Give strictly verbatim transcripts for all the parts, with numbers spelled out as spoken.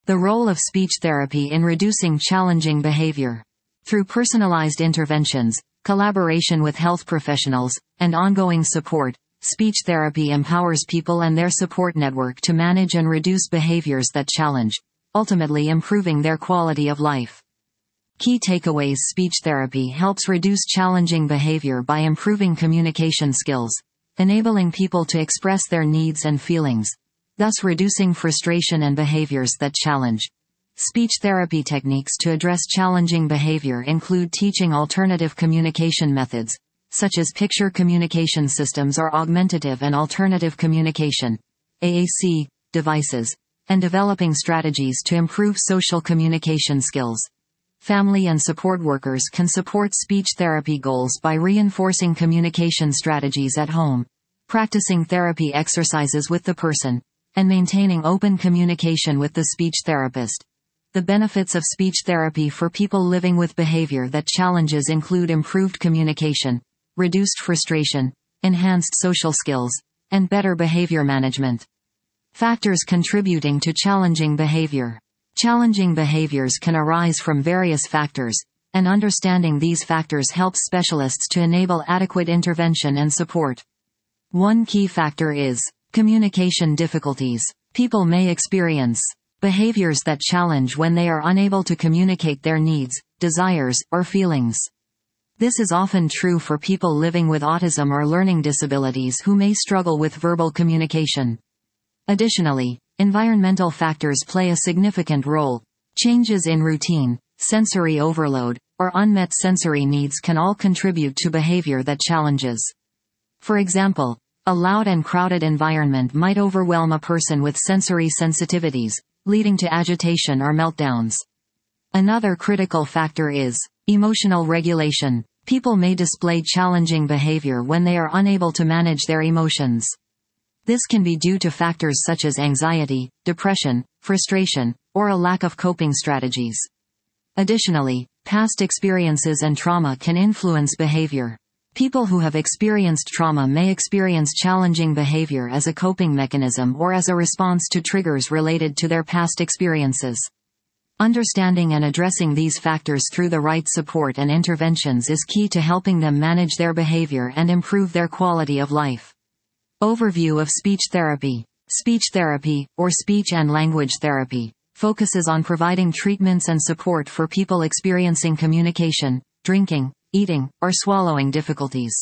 The role of speech therapy in reducing challenging behavior. Through personalized interventions, collaboration with health professionals, and ongoing support, speech therapy empowers people and their support network to manage and reduce behaviors that challenge, ultimately improving their quality of life. Key takeaways: speech therapy helps reduce challenging behavior by improving communication skills, enabling people to express their needs and feelings, thus reducing frustration and behaviors that challenge. Speech therapy techniques to address challenging behavior include teaching alternative communication methods, such as picture communication systems or augmentative and alternative communication (A A C) devices, and developing strategies to improve social communication skills. Family and support workers can support speech therapy goals by reinforcing communication strategies at home, practicing therapy exercises with the person, and maintaining open communication with the speech therapist. The benefits of speech therapy for people living with behavior that challenges include improved communication, reduced frustration, enhanced social skills, and better behavior management. Factors contributing to challenging behavior. Challenging behaviors can arise from various factors, and understanding these factors helps specialists to enable adequate intervention and support. One key factor is communication difficulties. People may experience behaviors that challenge when they are unable to communicate their needs, desires, or feelings. This is often true for people living with autism or learning disabilities who may struggle with verbal communication. Additionally, environmental factors play a significant role. Changes in routine, sensory overload, or unmet sensory needs can all contribute to behavior that challenges. For example, a loud and crowded environment might overwhelm a person with sensory sensitivities, leading to agitation or meltdowns. Another critical factor is emotional regulation. People may display challenging behavior when they are unable to manage their emotions. This can be due to factors such as anxiety, depression, frustration, or a lack of coping strategies. Additionally, past experiences and trauma can influence behavior. People who have experienced trauma may experience challenging behavior as a coping mechanism or as a response to triggers related to their past experiences. Understanding and addressing these factors through the right support and interventions is key to helping them manage their behavior and improve their quality of life. Overview of speech therapy. Speech therapy, or speech and language therapy, focuses on providing treatments and support for people experiencing communication, drinking, eating, or swallowing difficulties.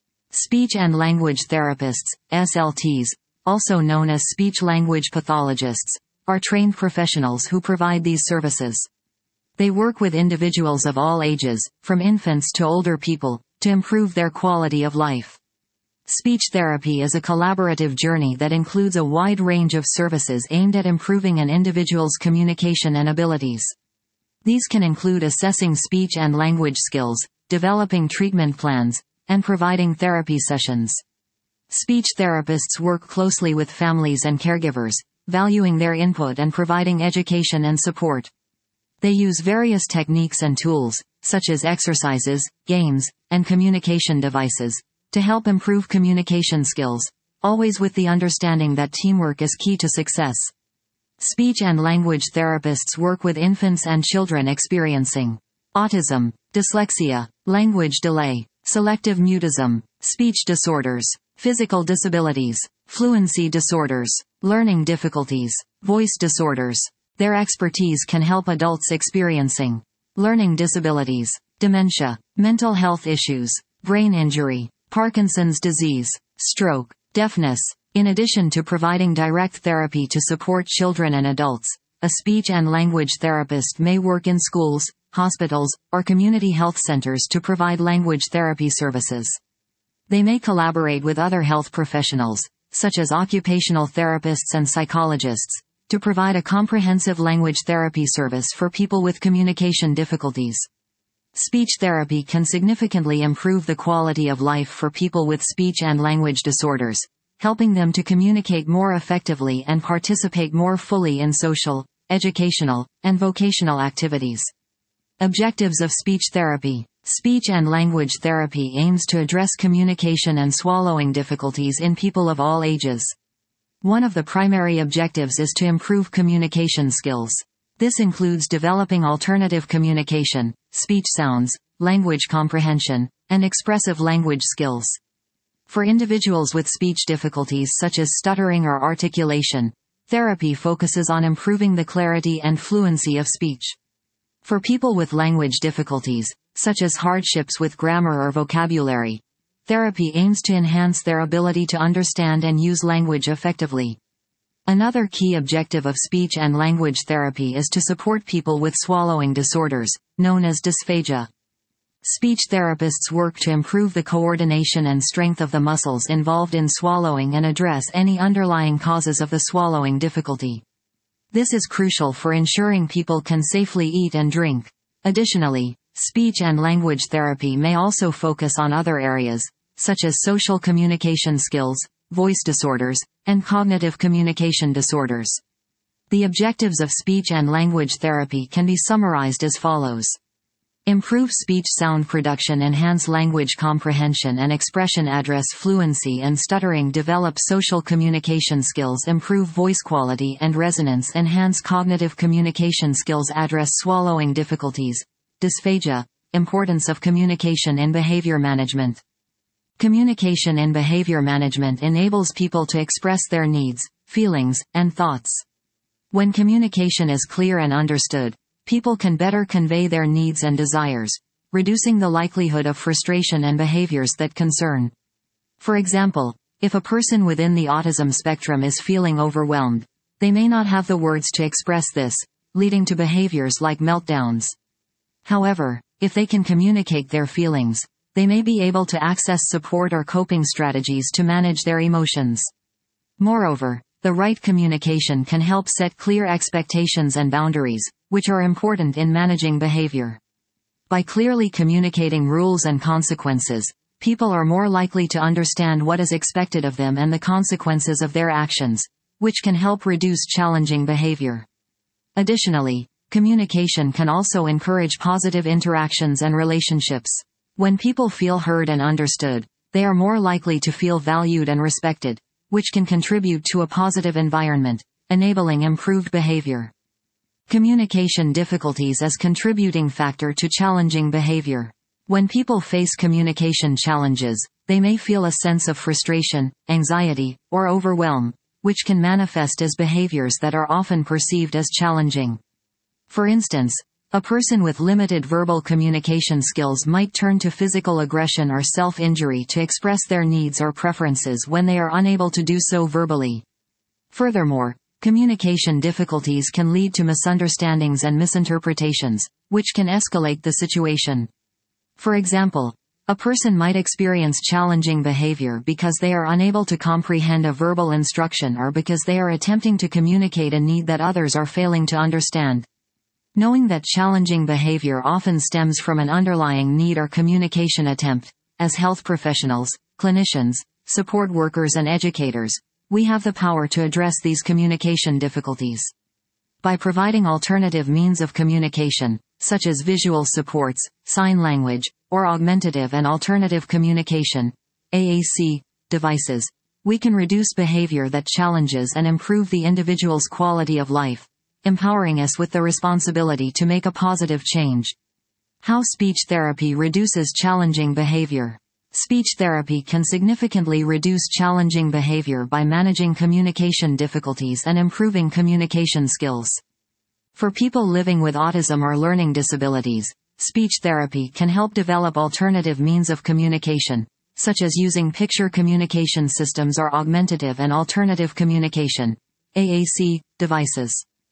Speech and language therapists, S L Ts, also known as speech-language pathologists, are trained professionals who provide these services. They work with individuals of all ages, from infants to older people, to improve their quality of life. Speech therapy is a collaborative journey that includes a wide range of services aimed at improving an individual's communication and abilities. These can include assessing speech and language skills, developing treatment plans, and providing therapy sessions. Speech therapists work closely with families and caregivers, valuing their input and providing education and support. They use various techniques and tools, such as exercises, games, and communication devices, to help improve communication skills, always with the understanding that teamwork is key to success. Speech and language therapists work with infants and children experiencing autism, dyslexia, language delay, selective mutism, speech disorders, physical disabilities, fluency disorders, learning difficulties, voice disorders. Their expertise can help adults experiencing learning disabilities, dementia, mental health issues, brain injury, Parkinson's disease, stroke, deafness. In addition to providing direct therapy to support children and adults, a speech and language therapist may work in schools, hospitals, or community health centers to provide language therapy services. They may collaborate with other health professionals, such as occupational therapists and psychologists, to provide a comprehensive language therapy service for people with communication difficulties. Speech therapy can significantly improve the quality of life for people with speech and language disorders, helping them to communicate more effectively and participate more fully in social, educational, and vocational activities. Objectives of speech therapy. Speech and language therapy aims to address communication and swallowing difficulties in people of all ages. One of the primary objectives is to improve communication skills. This includes developing alternative communication, speech sounds, language comprehension, and expressive language skills. For individuals with speech difficulties such as stuttering or articulation, therapy focuses on improving the clarity and fluency of speech. For people with language difficulties, such as hardships with grammar or vocabulary, therapy aims to enhance their ability to understand and use language effectively. Another key objective of speech and language therapy is to support people with swallowing disorders, known as dysphagia. Speech therapists work to improve the coordination and strength of the muscles involved in swallowing and address any underlying causes of the swallowing difficulty. This is crucial for ensuring people can safely eat and drink. Additionally, speech and language therapy may also focus on other areas, such as social communication skills, voice disorders, and cognitive communication disorders. The objectives of speech and language therapy can be summarized as follows. Improve speech sound production, enhance language comprehension and expression, address fluency and stuttering, develop social communication skills, improve voice quality and resonance, enhance cognitive communication skills, address swallowing difficulties. Dysphagia, importance of communication in behavior management. Communication in behavior management enables people to express their needs, feelings, and thoughts. When communication is clear and understood, people can better convey their needs and desires, reducing the likelihood of frustration and behaviors that concern. For example, if a person within the autism spectrum is feeling overwhelmed, they may not have the words to express this, leading to behaviors like meltdowns. However, if they can communicate their feelings, they may be able to access support or coping strategies to manage their emotions. Moreover, the right communication can help set clear expectations and boundaries, which are important in managing behavior. By clearly communicating rules and consequences, people are more likely to understand what is expected of them and the consequences of their actions, which can help reduce challenging behavior. Additionally, communication can also encourage positive interactions and relationships. When people feel heard and understood, they are more likely to feel valued and respected, which can contribute to a positive environment, enabling improved behavior. Communication difficulties as contributing factor to challenging behavior. When people face communication challenges, they may feel a sense of frustration, anxiety, or overwhelm, which can manifest as behaviors that are often perceived as challenging. For instance, a person with limited verbal communication skills might turn to physical aggression or self-injury to express their needs or preferences when they are unable to do so verbally. Furthermore, communication difficulties can lead to misunderstandings and misinterpretations, which can escalate the situation. For example, a person might experience challenging behavior because they are unable to comprehend a verbal instruction or because they are attempting to communicate a need that others are failing to understand. Knowing that challenging behavior often stems from an underlying need or communication attempt, as health professionals, clinicians, support workers and educators, we have the power to address these communication difficulties. By providing alternative means of communication, such as visual supports, sign language, or augmentative and alternative communication, A A C, devices, we can reduce behavior that challenges and improve the individual's quality of life, empowering us with the responsibility to make a positive change. How speech therapy reduces challenging behavior. Speech therapy can significantly reduce challenging behavior by managing communication difficulties and improving communication skills. For people living with autism or learning disabilities, speech therapy can help develop alternative means of communication, such as using picture communication systems or augmentative and alternative communication, A A C, devices.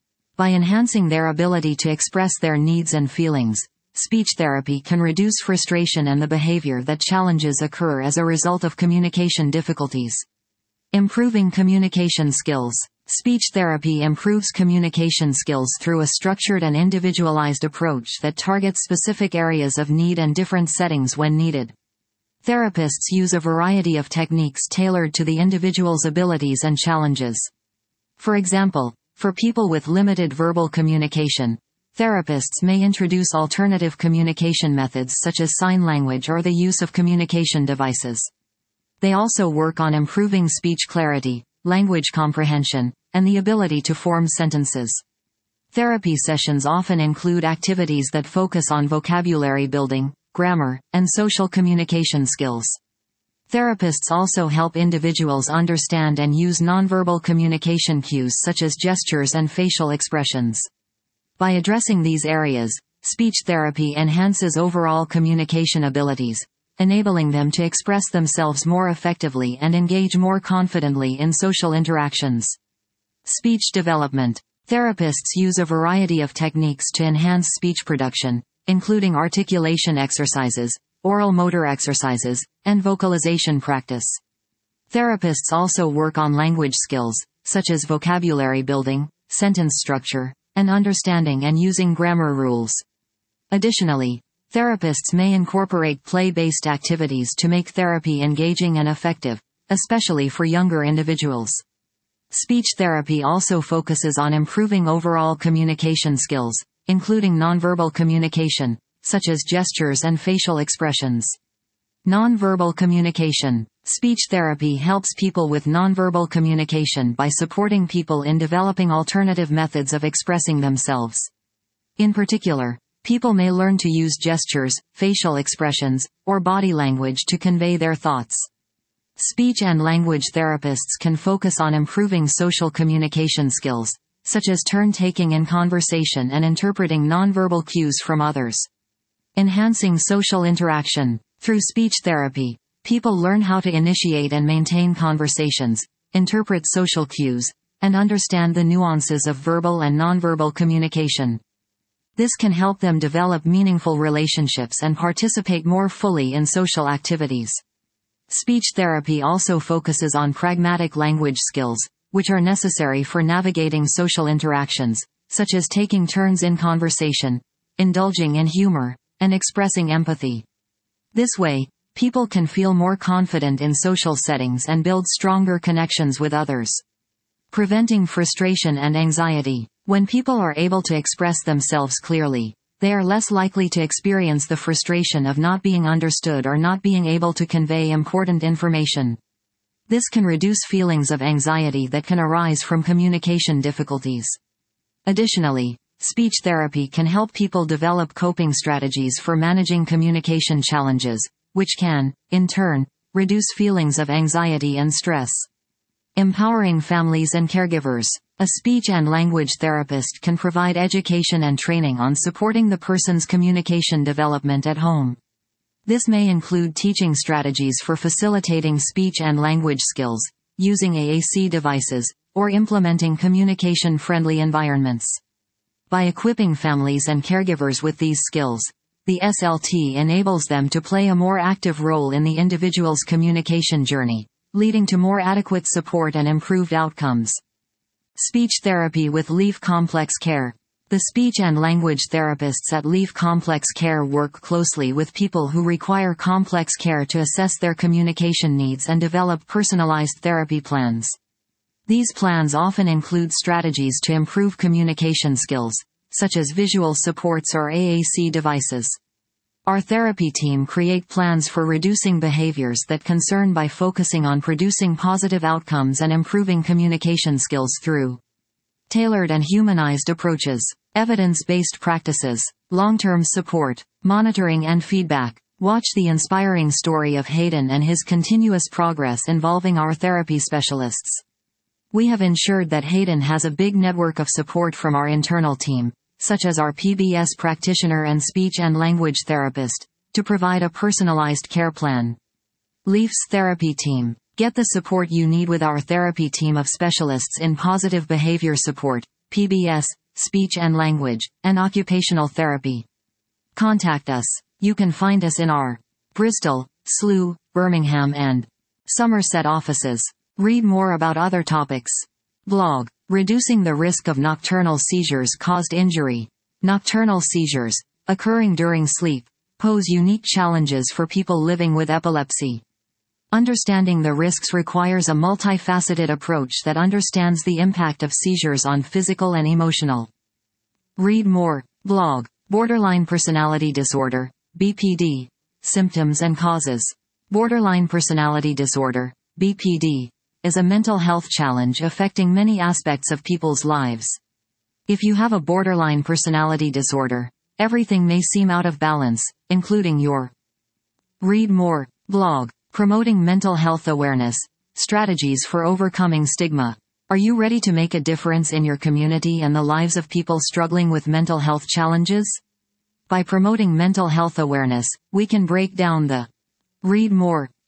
By enhancing their ability to express their needs and feelings, speech therapy can reduce frustration and the behavior that challenges occur as a result of communication difficulties. Improving communication skills. Speech therapy improves communication skills through a structured and individualized approach that targets specific areas of need and different settings when needed. Therapists use a variety of techniques tailored to the individual's abilities and challenges. For example, for people with limited verbal communication, therapists may introduce alternative communication methods such as sign language or the use of communication devices. They also work on improving speech clarity, language comprehension, and the ability to form sentences. Therapy sessions often include activities that focus on vocabulary building, grammar, and social communication skills. Therapists also help individuals understand and use nonverbal communication cues such as gestures and facial expressions. By addressing these areas, speech therapy enhances overall communication abilities, enabling them to express themselves more effectively and engage more confidently in social interactions. Speech development. Therapists use a variety of techniques to enhance speech production, including articulation exercises, oral motor exercises, and vocalization practice. Therapists also work on language skills, such as vocabulary building, sentence structure, and understanding and using grammar rules. Additionally, therapists may incorporate play-based activities to make therapy engaging and effective, especially for younger individuals. Speech therapy also focuses on improving overall communication skills, including nonverbal communication, such as gestures and facial expressions. Nonverbal communication. Speech therapy helps people with nonverbal communication by supporting people in developing alternative methods of expressing themselves. In particular, people may learn to use gestures, facial expressions, or body language to convey their thoughts. Speech and language therapists can focus on improving social communication skills, such as turn-taking in conversation and interpreting nonverbal cues from others. Enhancing social interaction. Through speech therapy, people learn how to initiate and maintain conversations, interpret social cues, and understand the nuances of verbal and nonverbal communication. This can help them develop meaningful relationships and participate more fully in social activities. Speech therapy also focuses on pragmatic language skills, which are necessary for navigating social interactions, such as taking turns in conversation, indulging in humor, and expressing empathy. This way, people can feel more confident in social settings and build stronger connections with others. Preventing frustration and anxiety. When people are able to express themselves clearly, they are less likely to experience the frustration of not being understood or not being able to convey important information. This can reduce feelings of anxiety that can arise from communication difficulties. Additionally, speech therapy can help people develop coping strategies for managing communication challenges, which can, in turn, reduce feelings of anxiety and stress. Empowering families and caregivers. A speech and language therapist can provide education and training on supporting the person's communication development at home. This may include teaching strategies for facilitating speech and language skills, using A A C devices, or implementing communication-friendly environments. By equipping families and caregivers with these skills, the S L T enables them to play a more active role in the individual's communication journey, leading to more adequate support and improved outcomes. Speech therapy with Leaf Complex Care. The speech and language therapists at Leaf Complex Care work closely with people who require complex care to assess their communication needs and develop personalized therapy plans. These plans often include strategies to improve communication skills, such as visual supports or A A C devices. Our therapy team create plans for reducing behaviors that concern by focusing on producing positive outcomes and improving communication skills through tailored and humanized approaches, evidence-based practices, long-term support, monitoring and feedback. Watch the inspiring story of Hayden and his continuous progress involving our therapy specialists. We have ensured that Hayden has a big network of support from our internal team, such as our P B S practitioner and speech and language therapist, to provide a personalized care plan. Leaf's therapy team. Get the support you need with our therapy team of specialists in positive behavior support, P B S, speech and language, and occupational therapy. Contact us. You can find us in our Bristol, Slough, Birmingham and Somerset offices. Read more about other topics. Blog. Reducing the risk of nocturnal seizures caused injury. Nocturnal seizures, occurring during sleep, pose unique challenges for people living with epilepsy. Understanding the risks requires a multifaceted approach that understands the impact of seizures on physical and emotional. Read more. Blog. Borderline personality disorder, B P D. Symptoms and causes. Borderline personality disorder, B P D, is a mental health challenge affecting many aspects of people's lives. If you have a borderline personality disorder, everything may seem out of balance, including your Read More blog, promoting mental health awareness, strategies for overcoming stigma. Are you ready to make a difference in your community and the lives of people struggling with mental health challenges? By promoting mental health awareness, we can break down the Read More